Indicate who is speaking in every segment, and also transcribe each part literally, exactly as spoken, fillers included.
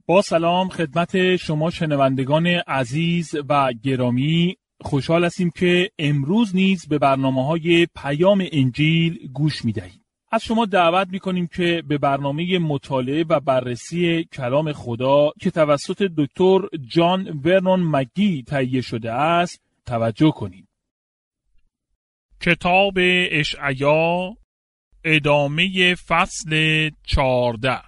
Speaker 1: با سلام خدمت شما شنوندگان عزیز و گرامی، خوشحال هستیم که امروز نیز به برنامه‌های پیام انجیل گوش می‌دهید. از شما دعوت می‌کنیم که به برنامه مطالعه و بررسی کلام خدا که توسط دکتر جان ورنون مگی تهیه شده است توجه کنید. کتاب اشعیا، ادامه فصل چهارده.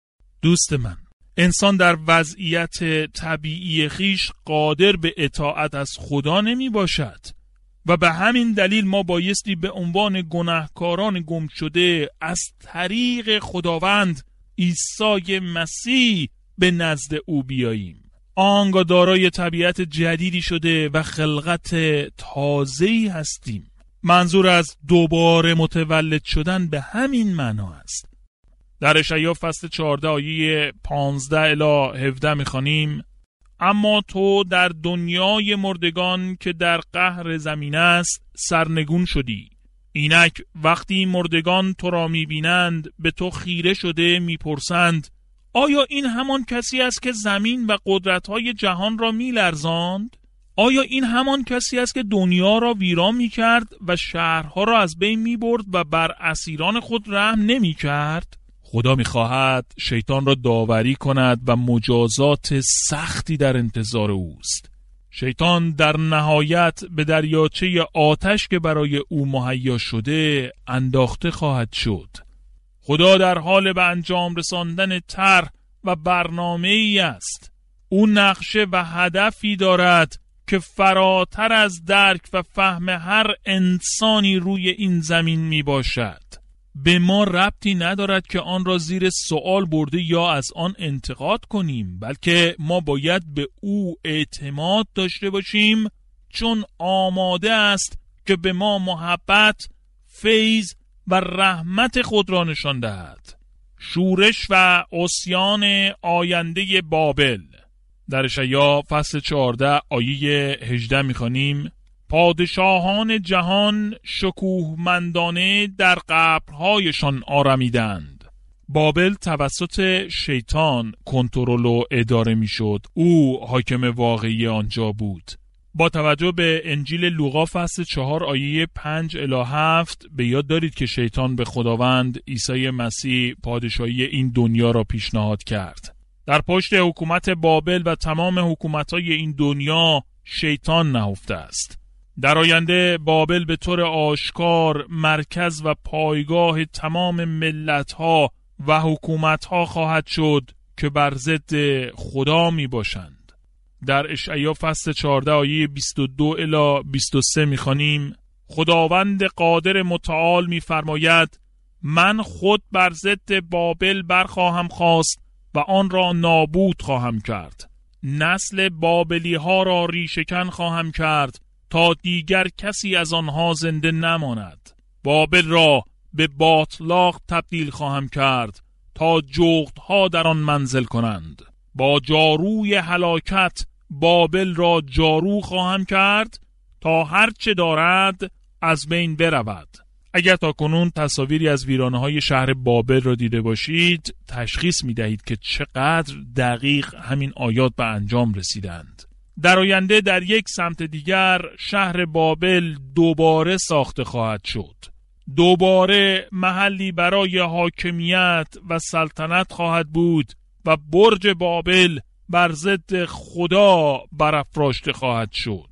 Speaker 1: دوست من، انسان در وضعیت طبیعی خیش قادر به اطاعت از خدا نمی باشد و به همین دلیل ما بایستی به عنوان گناهکاران گم شده از طریق خداوند عیسی مسیح به نزد او بیاییم. آنگاه دارای طبیعت جدیدی شده و خلقت تازه‌ای هستیم. منظور از دوباره متولد شدن به همین معنا است. در اشعیا فصل چهارده آیه پانزده الی هفده می‌خوانیم: اما تو در دنیای مردگان که در قهر زمین است سرنگون شدی. اینک وقتی مردگان تو را می‌بینند به تو خیره شده می‌پرسند آیا این همان کسی است که زمین و قدرت‌های جهان را می‌لرزاند؟ آیا این همان کسی است که دنیا را ویران می‌کرد و شهرها را از بین می‌برد و بر اسیران خود رحم نمی‌کرد؟ خدا می‌خواهد شیطان را داوری کند و مجازات سختی در انتظار اوست. شیطان در نهایت به دریاچه آتش که برای او مهیا شده انداخته خواهد شد. خدا در حال به انجام رساندن طرح و برنامه‌ای است. او نقشه و هدفی دارد که فراتر از درک و فهم هر انسانی روی این زمین می باشد. به ما ربطی ندارد که آن را زیر سوال برده یا از آن انتقاد کنیم، بلکه ما باید به او اعتماد داشته باشیم، چون آماده است که به ما محبت، فیض و رحمت خود را نشان دهد. شورش و عصیان آینده بابل. در اشعیا فصل چهارده آیه هجده می‌خوانیم: پادشاهان جهان شکوهمندانه در قبرهایشان آرمیدند. بابل توسط شیطان کنترل و اداره میشد. او حاکم واقعی آنجا بود. با توجه به انجیل لوقا فصل چهار آیه پنج الی هفت به یاد دارید که شیطان به خداوند عیسی مسیح پادشاهی این دنیا را پیشنهاد کرد. در پشت حکومت بابل و تمام حکومت‌های این دنیا شیطان نهفته است. در آینده بابل به طور آشکار مرکز و پایگاه تمام ملت‌ها و حکومت‌ها خواهد شد که بر ضد خدا می باشند. در اشعیا فصل چهارده آیه بیست و دو الی بیست و سه می‌خوانیم: خداوند قادر متعال می‌فرماید من خود بر ضد بابل برخواهم خواست و آن را نابود خواهم کرد. نسل بابلی ها را ریشه‌کن خواهم کرد تا دیگر کسی از آنها زنده نماند. بابل را به باطلاق تبدیل خواهم کرد تا جغدها در آن منزل کنند. با جاروی هلاکت بابل را جارو خواهم کرد تا هر چه دارد از بین برود. اگر تا کنون تصاویری از ویرانه‌های شهر بابل را دیده باشید، تشخیص می‌دهید که چقدر دقیق همین آیات به انجام رسیدند. در آینده در یک سمت دیگر شهر بابل دوباره ساخته خواهد شد. دوباره محلی برای حاکمیت و سلطنت خواهد بود و برج بابل بر ضد خدا برافراشته خواهد شد.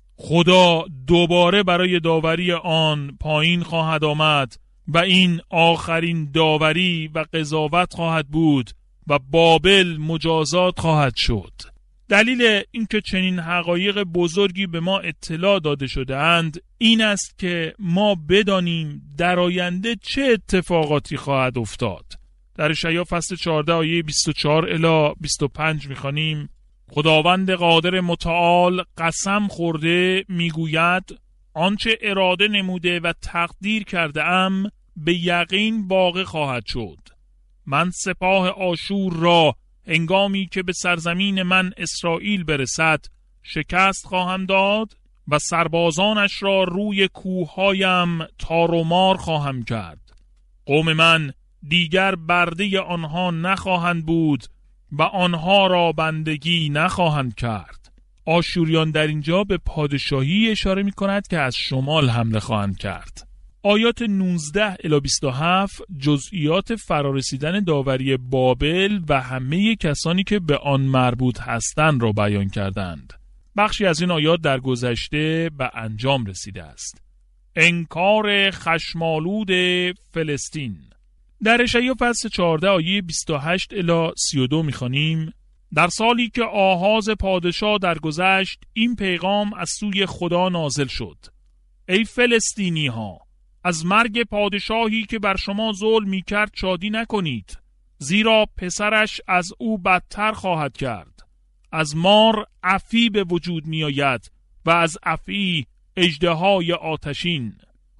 Speaker 1: خدا دوباره برای داوری آن پایین خواهد آمد و این آخرین داوری و قضاوت خواهد بود و بابل مجازات خواهد شد. دلیل اینکه چنین حقایق بزرگی به ما اطلاع داده شده اند این است که ما بدانیم در آینده چه اتفاقاتی خواهد افتاد. در اشعیا فصل چهارده آیه بیست و چهار الی بیست و پنج می‌خوانیم: خداوند قادر متعال قسم خورده میگوید آنچه اراده نموده و تقدیر کرده ام به یقین واقع خواهد شد. من سپاه آشور را هنگامی که به سرزمین من اسرائیل برسد شکست خواهم داد و سربازانش را روی کوههایم تار و مار خواهم کرد. قوم من دیگر برده آنها نخواهند بود و آنها را بندگی نخواهند کرد. آشوریان در اینجا به پادشاهی اشاره می کند که از شمال حمله خواهند کرد. آیات نوزده الی بیست و هفت جزئیات فرارسیدن داوری بابل و همه کسانی که به آن مربوط هستند را بیان کردند. بخشی از این آیات در گذشته به انجام رسیده است. انکار خشمالود فلسطین. در اشعیا فصل چهارده آیه بیست و هشت الی سی و دو می‌خوانیم: در سالی که آغاز پادشاه درگذشت، این پیغام از سوی خدا نازل شد: ای فلسطینی ها، از مرگ پادشاهی که بر شما ظلم می کرد شادی نکنید، زیرا پسرش از او بدتر خواهد کرد. از مار عفی به وجود می آید و از عفی اژدهای آتشین.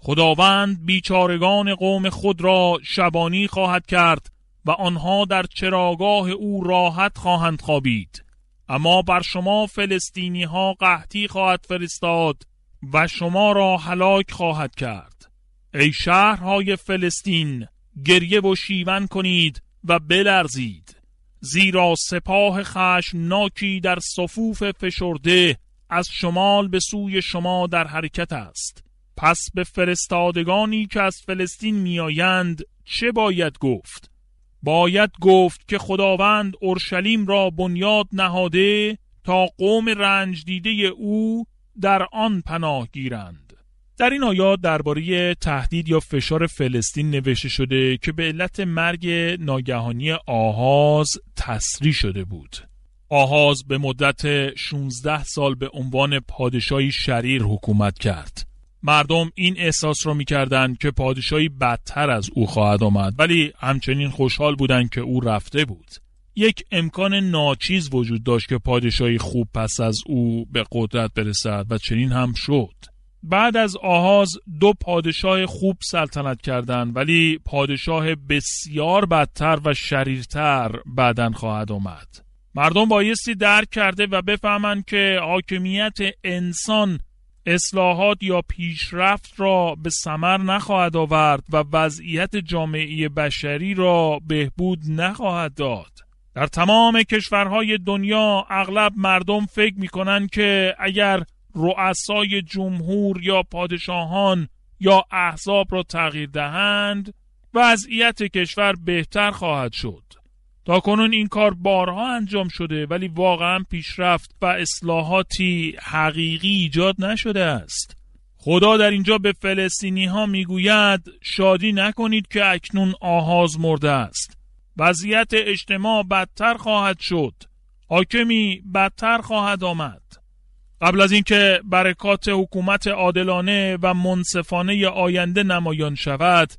Speaker 1: خداوند بیچارگان قوم خود را شبانی خواهد کرد و آنها در چراگاه او راحت خواهند خوابید. اما بر شما فلسطینی ها قحطی خواهد فرستاد و شما را هلاک خواهد کرد. ای شهرهای فلسطین، گریه و شیون کنید و بلرزید، زیرا سپاه خشمناکی در صفوف فشرده از شمال به سوی شما در حرکت است. پس به فرستادگانی که از فلسطین میآیند چه باید گفت؟ باید گفت که خداوند اورشلیم را بنیاد نهاده تا قوم رنج دیده او در آن پناه گیرند. در این آیات درباره تهدید یا فشار فلسطین نوشته شده که به علت مرگ ناگهانی آهاز تسریع شده بود. آهاز به مدت شانزده سال به عنوان پادشاهی شریر حکومت کرد. مردم این احساس را می‌کردند که پادشاهی بدتر از او خواهد آمد، ولی همچنین خوشحال بودند که او رفته بود. یک امکان ناچیز وجود داشت که پادشاهی خوب پس از او به قدرت برسد و چنین هم شد. بعد از آهاز دو پادشاه خوب سلطنت کردند، ولی پادشاه بسیار بدتر و شریرتر بعداً خواهد آمد. مردم بایستی درک کرده و بفهمند که حاکمیت انسان اصلاحات یا پیشرفت را به ثمر نخواهد آورد و وضعیت جامعه بشری را بهبود نخواهد داد. در تمام کشورهای دنیا اغلب مردم فکر می‌کنند که اگر رؤسای جمهور یا پادشاهان یا احزاب را تغییر دهند، وضعیت کشور بهتر خواهد شد. تا کنون این کار بارها انجام شده، ولی واقعا پیشرفت و اصلاحاتی حقیقی ایجاد نشده است. خدا در اینجا به فلسطینی ها میگوید شادی نکنید که اکنون آهاز مرده است. وضعیت اجتماع بدتر خواهد شد. حاکمی بدتر خواهد آمد. قبل از اینکه برکات حکومت عادلانه و منصفانه آینده نمایان شود،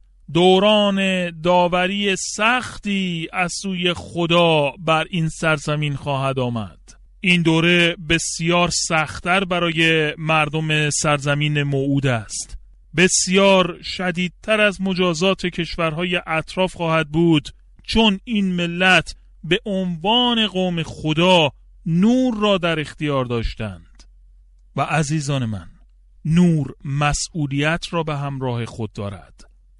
Speaker 1: دوران داوری سختی از سوی خدا بر این سرزمین خواهد آمد. این دوره بسیار سخت‌تر برای مردم سرزمین موعود است. بسیار شدیدتر از مجازات کشورهای اطراف خواهد بود، چون این ملت به عنوان قوم خدا نور را در اختیار داشتند. و عزیزان من، نور مسئولیت را به همراه خود دارد.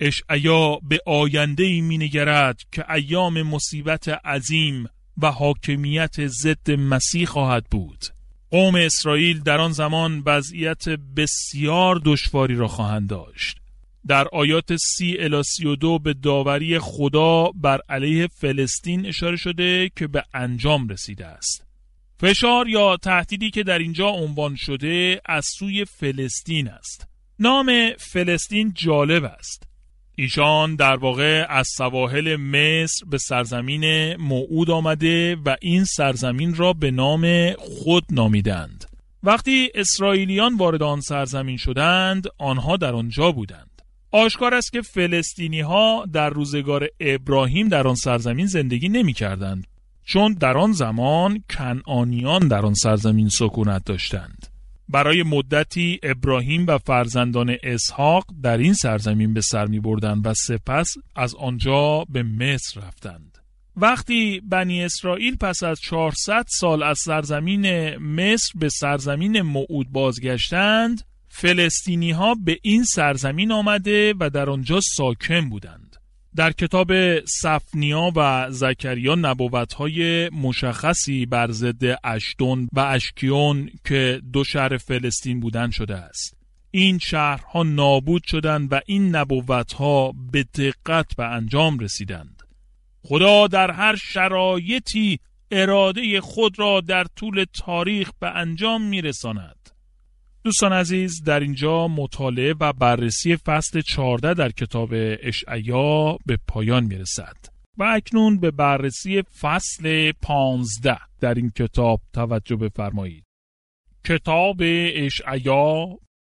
Speaker 1: اشعیا به آینده‌ای می‌نگرد که ایام مصیبت عظیم و حاکمیت ضد مسیح خواهد بود. قوم اسرائیل در آن زمان وضعیت بسیار دشواری را خواهند داشت. در آیات سی الی سی و دو به داوری خدا بر علیه فلسطین اشاره شده که به انجام رسیده است. فشار یا تهدیدی که در اینجا عنوان شده از سوی فلسطین است. نام فلسطین جالب است. ایشان در واقع از سواحل مصر به سرزمین موعود آمده و این سرزمین را به نام خود نامیدند. وقتی اسرائیلیان وارد آن سرزمین شدند، آنها در آنجا بودند. آشکار است که فلسطینی ها در روزگار ابراهیم در آن سرزمین زندگی نمی کردند، چون در آن زمان کنعانیان در آن سرزمین سکونت داشتند. برای مدتی ابراهیم و فرزندان اسحاق در این سرزمین به سر می بردند و سپس از آنجا به مصر رفتند. وقتی بنی اسرائیل پس از چهارصد سال از سرزمین مصر به سرزمین موعود بازگشتند، فلسطینی ها به این سرزمین آمده و در آنجا ساکن بودند. در کتاب صفنیا و زکریا نبوت‌های مشخصی بر ضد اشدون و اشکیون که دو شهر فلسطین بودن شده است. این شهرها نابود شدند و این نبوت‌ها به دقت به انجام رسیدند. خدا در هر شرایطی اراده خود را در طول تاریخ به انجام می‌رساند. دوستان عزیز، در اینجا مطالعه و بررسی فصل چهارده در کتاب اشعیا به پایان می‌رسد و اکنون به بررسی فصل پانزده در این کتاب توجه بفرمایید. کتاب اشعیا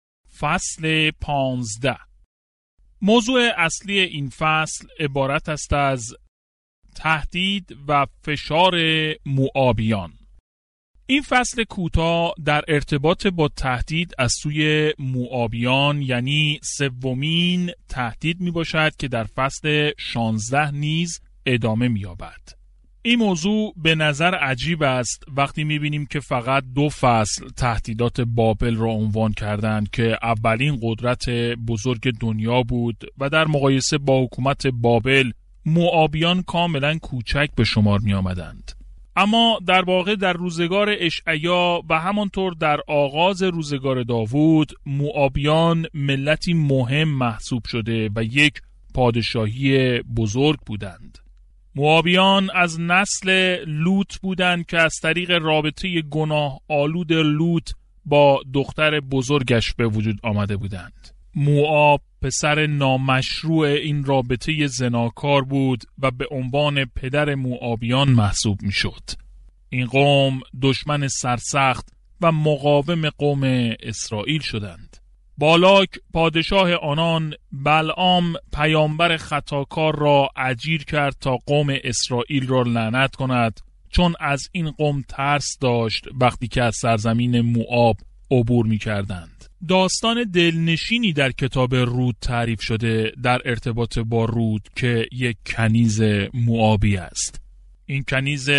Speaker 1: فصل پانزده. موضوع اصلی این فصل عبارت است از تهدید و فشار موآبیان. این فصل کوتاه در ارتباط با تهدید از سوی موآبیان یعنی سومین تهدید می باشد که در فصل شانزده نیز ادامه می یابد. این موضوع به نظر عجیب است وقتی می بینیم که فقط دو فصل تهدیدات بابل را عنوان کردند که اولین قدرت بزرگ دنیا بود و در مقایسه با حکومت بابل موآبیان کاملا کوچک به شمار می آمدند. اما در واقع در روزگار اشعیا و همانطور در آغاز روزگار داوود موآبیان ملتی مهم محسوب شده و یک پادشاهی بزرگ بودند. موآبیان از نسل لوط بودند که از طریق رابطه گناه آلود لوط با دختر بزرگش به وجود آمده بودند. موآب پسر نامشروع این رابطه زناکار بود و به عنوان پدر موآبیان محسوب می شد. این قوم دشمن سرسخت و مقاوم قوم اسرائیل شدند. بالاک پادشاه آنان بلعام پیامبر خطاکار را اجیر کرد تا قوم اسرائیل را لعنت کند، چون از این قوم ترس داشت وقتی که از سرزمین موآب عبور می کردند. داستان دلنشینی در کتاب رود تعریف شده در ارتباط با رود که یک کنیز موآبی است. این کنیز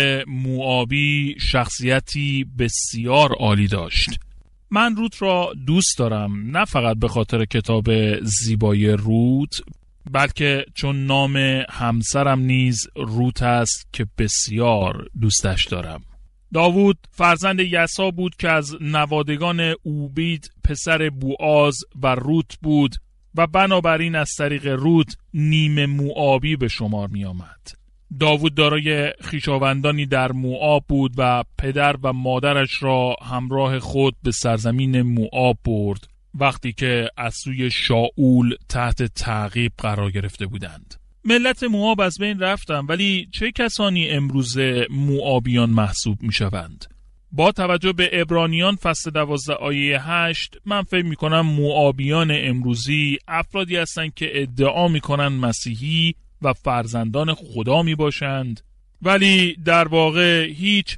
Speaker 1: موآبی شخصیتی بسیار عالی داشت. من رود را دوست دارم، نه فقط به خاطر کتاب زیبای رود، بلکه چون نام همسرم نیز رود است که بسیار دوستش دارم. داوود فرزند یسا بود که از نوادگان اوبید پسر بوآز و روت بود و بنابراین از طریق روت نیمه موآبی به شمار می آمد. داوود دارای خویشاوندانی در موآب بود و پدر و مادرش را همراه خود به سرزمین موآب برد وقتی که از سوی شاول تحت تعقیب قرار گرفته بودند. ملت موآب از بین رفتند، ولی چه کسانی امروز موآبیان محسوب می شوند؟ با توجه به عبرانیان فصل دوازده آیه هشت من فکر می کنم موآبیان امروزی افرادی هستند که ادعا می کنند مسیحی و فرزندان خدا می باشند، ولی در واقع هیچ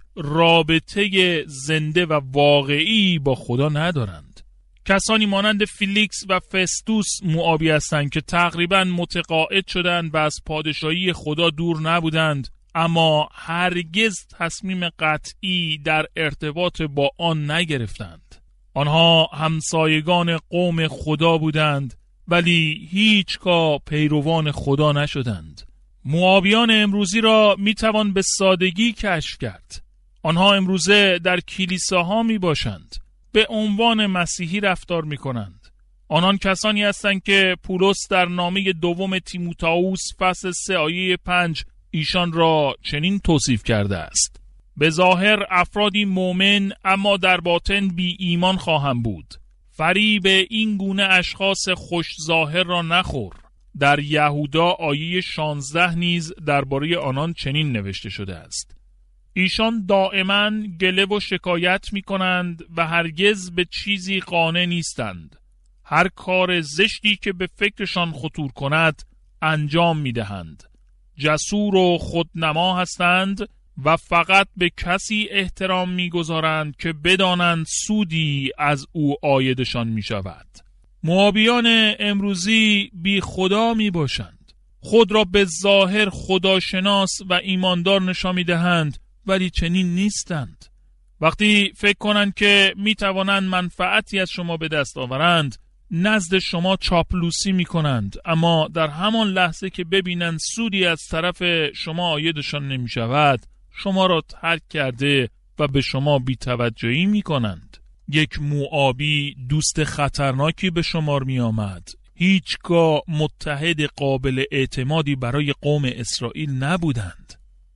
Speaker 1: رابطه زنده و واقعی با خدا ندارند. کسانی مانند فیلیکس و فستوس موآبی هستند که تقریباً متقاعد شدند و از پادشاهی خدا دور نبودند، اما هرگز تصمیم قطعی در ارتباط با آن نگرفتند. آنها همسایگان قوم خدا بودند ولی هیچگاه پیروان خدا نشدند. موآبیان امروزی را میتوان به سادگی کشف کرد. آنها امروزه در کلیساها می باشند، به عنوان مسیحی رفتار می کنند. آنان کسانی هستند که پولس در نامه دوم تیموتائوس فصل سه آیه پنج ایشان را چنین توصیف کرده است: به ظاهر افرادی مؤمن اما در باطن بی ایمان خواهم بود. فریب این گونه اشخاص خوش ظاهر را نخور. در یهودا آیه شانزده نیز درباره آنان چنین نوشته شده است: ایشان دائما گله و شکایت می کنند و هرگز به چیزی قانع نیستند. هر کار زشتی که به فکرشان خطور کند انجام می دهند. جسور و خودنما هستند و فقط به کسی احترام می گذارند که بدانند سودی از او عایدشان می شود. موآبیان امروزی بی خدا می باشند. خود را به ظاهر خداشناس و ایماندار نشان می دهند ولی چنین نیستند. وقتی فکر کنند که می توانند منفعتی از شما به دست آورند، نزد شما چاپلوسی می کنند، اما در همان لحظه که ببینند سودی از طرف شما عایدشان نمی شود، شما را ترک کرده و به شما بی‌توجهی می کنند. یک موآبی دوست خطرناکی به شمار می آمد. هیچگاه متحد قابل اعتمادی برای قوم اسرائیل نبودند.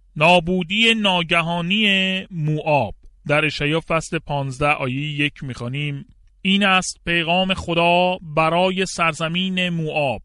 Speaker 1: نابودی ناگهانی موآب. در اشعیا فصل پانزده آیه یک می‌خوانیم: این است پیغام خدا برای سرزمین موآب.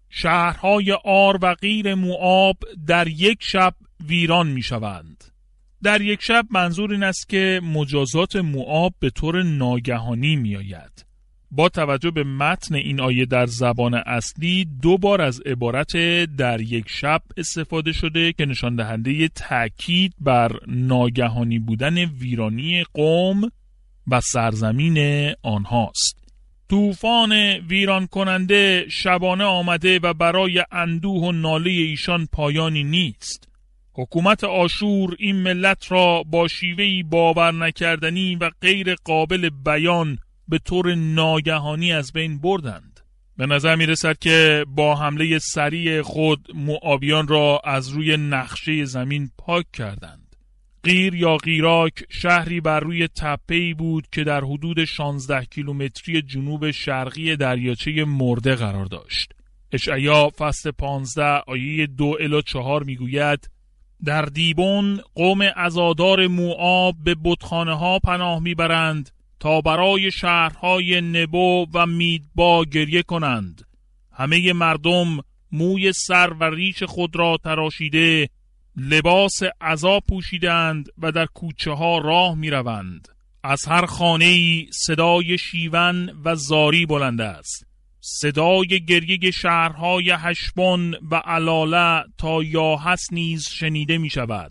Speaker 1: شهرهای آر و غیر موآب در یک شب ویران می‌شوند. در یک شب منظور این است که مجازات موآب به طور ناگهانی می‌آید. با توجه به متن این آیه در زبان اصلی دو بار از عبارت در یک شب استفاده شده که نشان دهنده تأکید بر ناگهانی بودن ویرانی قوم و سرزمین آنهاست. طوفان ویران کننده شبانه آمده و برای اندوه و ناله ایشان پایانی نیست. حکومت آشور این ملت را با شیوهی باور نکردنی و غیر قابل بیان به طور ناگهانی از بین بردند. به نظر می رسد که با حمله سریع خود موآبیان را از روی نقشه زمین پاک کردند. قیر یا قیراک شهری بر روی تپه‌ای بود که در حدود شانزده کیلومتری جنوب شرقی دریاچه مرده قرار داشت. اشعیا فصل پانزده آیه دو الی چهار می گوید: در دیبون قوم عزادار موآب به بتخانه ها پناه می برند تا برای شهرهای نبو و میدبا گریه کنند. همه مردم موی سر و ریش خود را تراشیده، لباس عزا پوشیدند و در کوچه ها راه می روند. از هر خانه‌ای صدای شیون و زاری بلند است. صدای گریه شهرهای هشبون و علاله تا یاهس نیز شنیده می شود.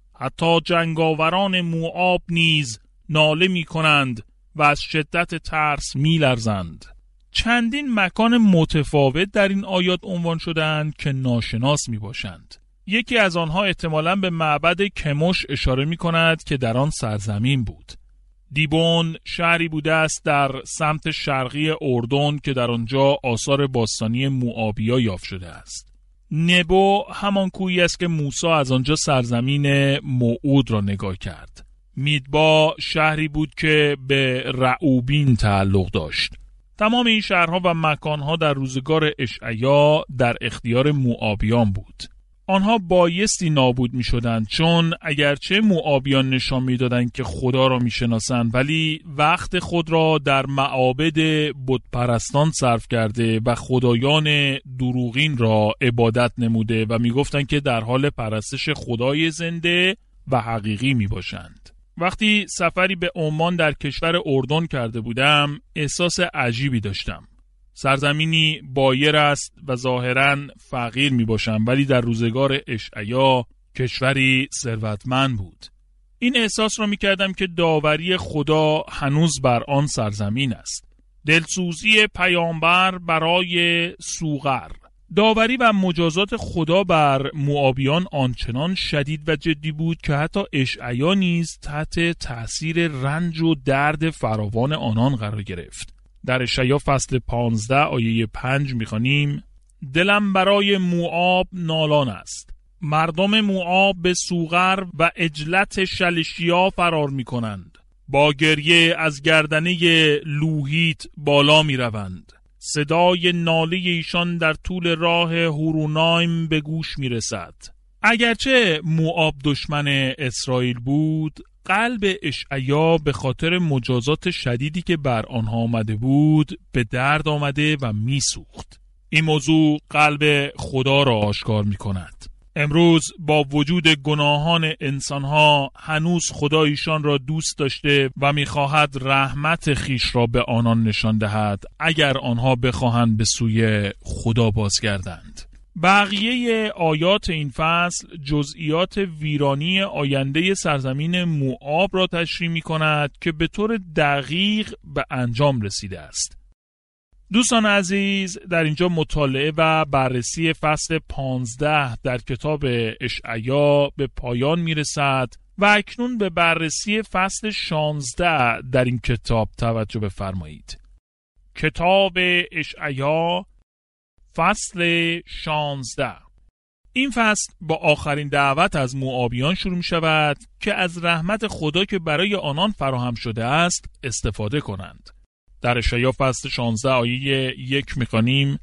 Speaker 1: حتی جنگاوران موآب نیز ناله می کنند و از شدت ترس می لرزند. چندین مکان متفاوت در این آیات عنوان شدند که ناشناس می باشند. یکی از آنها احتمالاً به معبد کموش اشاره می کند که در آن سرزمین بود. دیبون شهری بوده است در سمت شرقی اردن که در آنجا آثار باستانی موآبیا یافت شده است. نبو همان کویی است که موسی از آنجا سرزمین موعود را نگاه کرد. میدبا شهری بود که به رعوبین تعلق داشت. تمام این شهرها و مکانها در روزگار اشعیا در اختیار موآبیان بود. آنها بایستی نابود می شدند، چون اگرچه موآبیان نشان می دادند که خدا را می شناسند، ولی وقت خود را در معابد بت پرستان صرف کرده و خدایان دروغین را عبادت نموده و می گفتند که در حال پرستش خدای زنده و حقیقی می باشند. وقتی سفری به عمان در کشور اردن کرده بودم، احساس عجیبی داشتم. سرزمینی بایر است و ظاهراً فقیر می باشم، ولی در روزگار اشعیا کشوری ثروتمند بود. این احساس را می کردم که داوری خدا هنوز بر آن سرزمین است. دلسوزی پیامبر برای سوغر. داوری و مجازات خدا بر موآبیان آنچنان شدید و جدی بود که حتی اشعیا نیز تحت تأثیر رنج و درد فراوان آنان قرار گرفت. در اشعیا فصل پانزده آیه پنج می‌خوانیم: دلم برای موآب نالان است. مردم موآب به سوغر و عجلت شلشیا فرار می‌کنند. با گریه از گردنه لوحیت بالا می‌روند. صدای ناله ایشان در طول راه هورونایم به گوش می‌رسد. اگرچه موآب دشمن اسرائیل بود، قلب اشعیا به خاطر مجازات شدیدی که بر آنها آمده بود به درد آمده و میسوخت. این موضوع قلب خدا را آشکار می کند. امروز با وجود گناهان انسانها هنوز خدا ایشان را دوست داشته و می‌خواهد رحمت خیش را به آنان نشان دهد اگر آنها بخواهند به سوی خدا بازگردند. بقیه آیات این فصل جزئیات ویرانی آینده سرزمین موآب را تشریح می‌کند که به طور دقیق به انجام رسیده است. دوستان عزیز، در اینجا مطالعه و بررسی فصل پانزده در کتاب اشعیا به پایان میرسد و اکنون به بررسی فصل شانزده در این کتاب توجه بفرمایید. کتاب اشعیا فصل شانزده. این فصل با آخرین دعوت از موآبیان شروع می شود که از رحمت خدا که برای آنان فراهم شده است استفاده کنند. در اشعیا فصل شانزده آیه یک می‌خوانیم: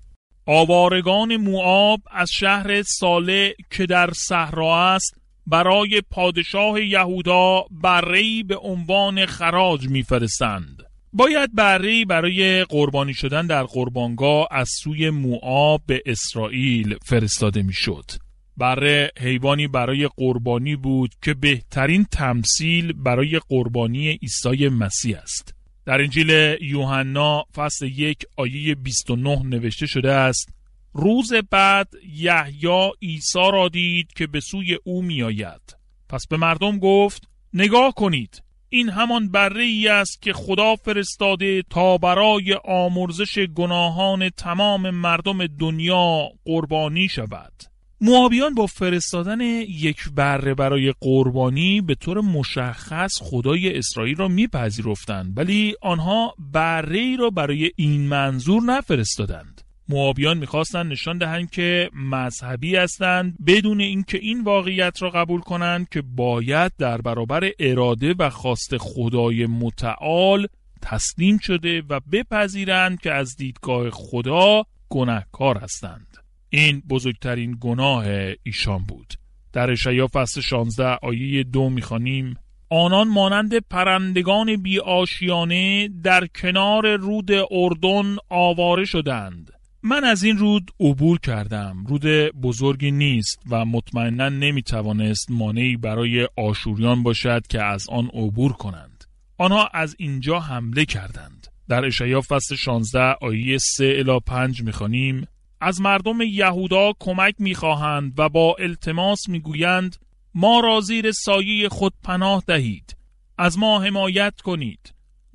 Speaker 1: آوارگان موآب از شهر صالح که در صحرا است برای پادشاه یهودا بره‌ای به عنوان خراج می‌فرستند. باید بره‌ای برای قربانی شدن در قربانگاه از سوی موآب به اسرائیل فرستاده می‌شد. بره حیوانی برای قربانی بود که بهترین تمثیل برای قربانی عیسی مسیح است. در انجیل یوحنا فصل یک آیه بیست و نه نوشته شده است: روز بعد یحیی عیسی را دید که به سوی او می آید. پس به مردم گفت: نگاه کنید، این همان بره‌ای است که خدا فرستاده تا برای آمرزش گناهان تمام مردم دنیا قربانی شود. موآبیان با فرستادن یک بره برای قربانی به طور مشخص خدای اسرائیل را میپذیرفتند، ولی آنها بره‌ای را برای این منظور نفرستادند. موآبیان میخواستند نشان دهند که مذهبی هستند بدون اینکه این واقعیت را قبول کنند که باید در برابر اراده و خواست خدای متعال تسلیم شده و بپذیرند که از دیدگاه خدا گناهکار هستند. این بزرگترین گناه ایشان بود. در اشعیا فصل شانزده آیه دو می‌خوانیم: آنان مانند پرندگان بی آشیانه در کنار رود اردن آواره شدند. من از این رود عبور کردم. رود بزرگی نیست و مطمئناً نمی‌توانست مانعی برای آشوریان باشد که از آن عبور کنند. آنها از اینجا حمله کردند. در اشعیا فصل شانزده آیه سه الی پنج می‌خوانیم: از مردم یهودا کمک می‌خواهند و با التماس می‌گویند ما را زیر سایه خود پناه دهید، از ما حمایت کنید،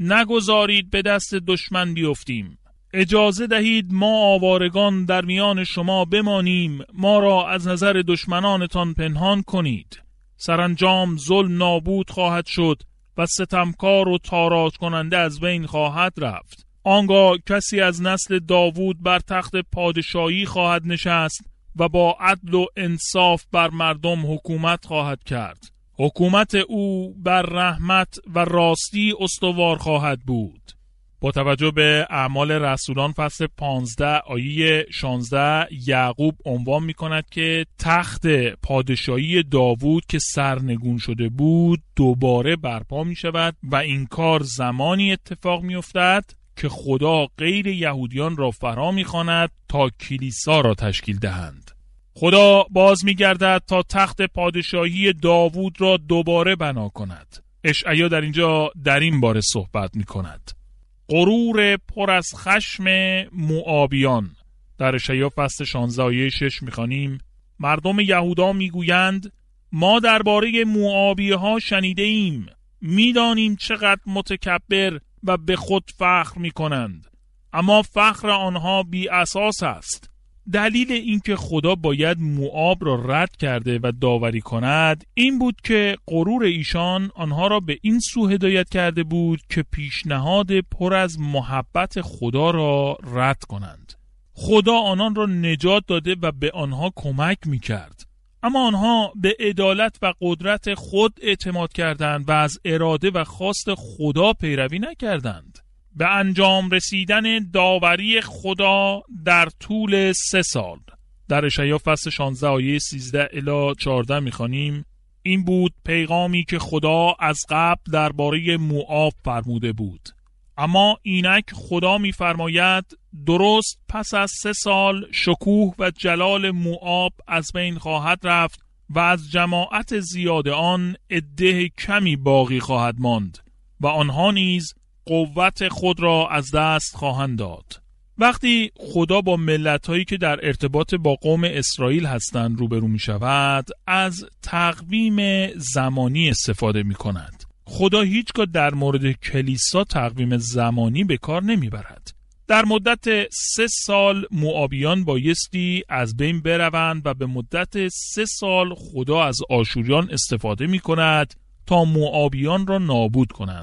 Speaker 1: نگذارید به دست دشمن بیفتیم، اجازه دهید ما آوارگان در میان شما بمانیم، ما را از نظر دشمنانتان پنهان کنید. سرانجام ظلم نابود خواهد شد و ستمکار و تاراج کننده از بین خواهد رفت. آنگاه کسی از نسل داوود بر تخت پادشاهی خواهد نشست و با عدل و انصاف بر مردم حکومت خواهد کرد. حکومت او بر رحمت و راستی استوار خواهد بود. با توجه به اعمال رسولان فصل پانزده آیه شانزده یعقوب عنوان می کند که تخت پادشاهی داوود که سرنگون شده بود دوباره برپا می شود و این کار زمانی اتفاق می افتد که خدا غیر یهودیان را فرا می‌خواند تا کلیسا را تشکیل دهند. خدا باز می‌گردد تا تخت پادشاهی داوود را دوباره بنا کند. اشعیا در اینجا در این باره صحبت می‌کند. غرور پر از خشم موآبیان. در اشعیا فصل شانزده آیه شش می‌خوانیم: مردم یهودا می‌گویند ما درباره موآبی‌ها شنیده ایم، می‌دانیم چقدر متکبر و به خود فخر می کنند، اما فخر آنها بی اساس است. دلیل اینکه خدا باید موآب را رد کرده و داوری کند این بود که غرور ایشان آنها را به این سو هدایت کرده بود که پیشنهاد پر از محبت خدا را رد کنند. خدا آنان را نجات داده و به آنها کمک می کرد، اما آنها به عدالت و قدرت خود اعتماد کردند و از اراده و خواست خدا پیروی نکردند. به انجام رسیدن داوری خدا در طول سه سال. در اشعیا فصل شانزده آیه سیزده الی چهارده می‌خوانیم: این بود پیغامی که خدا از قبل درباره موآب فرموده بود. اما اینک خدا می‌فرماید درست پس از سه سال شکوه و جلال موآب از بین خواهد رفت و از جماعت زیاد آن عده کمی باقی خواهد ماند و آنها نیز قوت خود را از دست خواهند داد. وقتی خدا با ملت‌هایی که در ارتباط با قوم اسرائیل هستند روبرو می‌شود، از تقویم زمانی استفاده می‌کند. خدا هیچگاه در مورد کلیسا تقویم زمانی به کار نمیبرد. در مدت سه سال موآبیان بایستی از بین بروند و به مدت سه سال خدا از آشوریان استفاده می کند تا موآبیان را نابود کنند.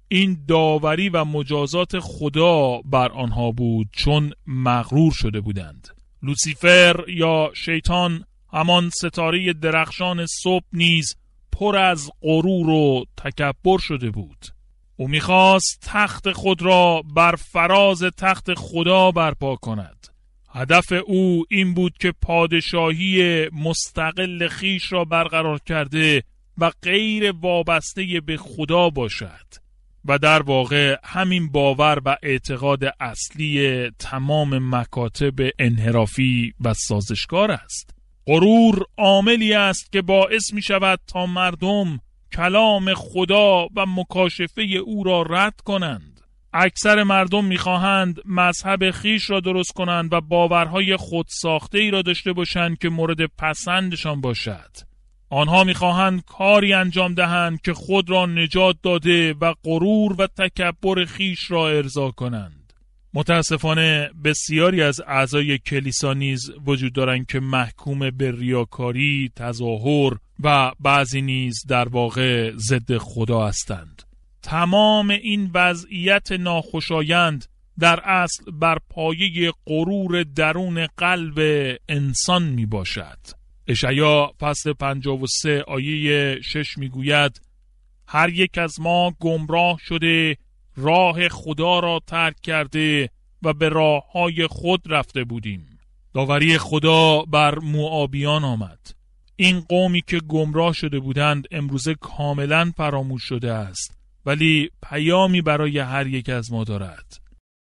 Speaker 1: این داوری و مجازات خدا بر آنها بود، چون مغرور شده بودند. لوسیفر یا شیطان، همان ستاره درخشان صبح، نیز پر از غرور و تکبر شده بود. او می‌خواست تخت خود را بر فراز تخت خدا برپا کند. هدف او این بود که پادشاهی مستقل خیش را برقرار کرده و غیر وابسته به خدا باشد و در واقع همین باور و اعتقاد اصلی تمام مکاتب انحرافی و سازشکار است. غرور عاملی است که باعث می شود تا مردم کلام خدا و مکاشفه او را رد کنند. اکثر مردم می خواهند مذهب خیش را درست کنند و باورهای خود ساخته ای را داشته باشند که مورد پسندشان باشد. آنها می خواهند کاری انجام دهند که خود را نجات داده و غرور و تکبر خیش را ارضا کنند. متاسفانه بسیاری از اعضای کلیسا نیز وجود دارند که محکوم به ریاکاری، تظاهر و بعضی نیز در واقع ضد خدا هستند. تمام این وضعیت ناخوشایند در اصل بر پایه غرور درون قلب انسان می باشد. اشعیا فصل پنجاه و سه آیه شش می گوید: هر یک از ما گمراه شده، راه خدا را ترک کرده و به راههای خود رفته بودیم. داوری خدا بر موآبیان آمد. این قومی که گمراه شده بودند امروزه کاملا فراموش شده است، ولی پیامی برای هر یک از ما دارد.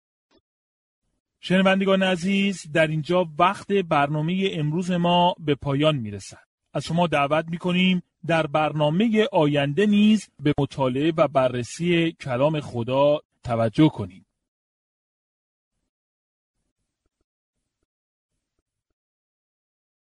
Speaker 1: شنوندگان عزیز، در اینجا وقت برنامه امروز ما به پایان میرسد. از شما دعوت میکنیم در برنامه آینده نیز به مطالعه و بررسی کلام خدا توجه کنید.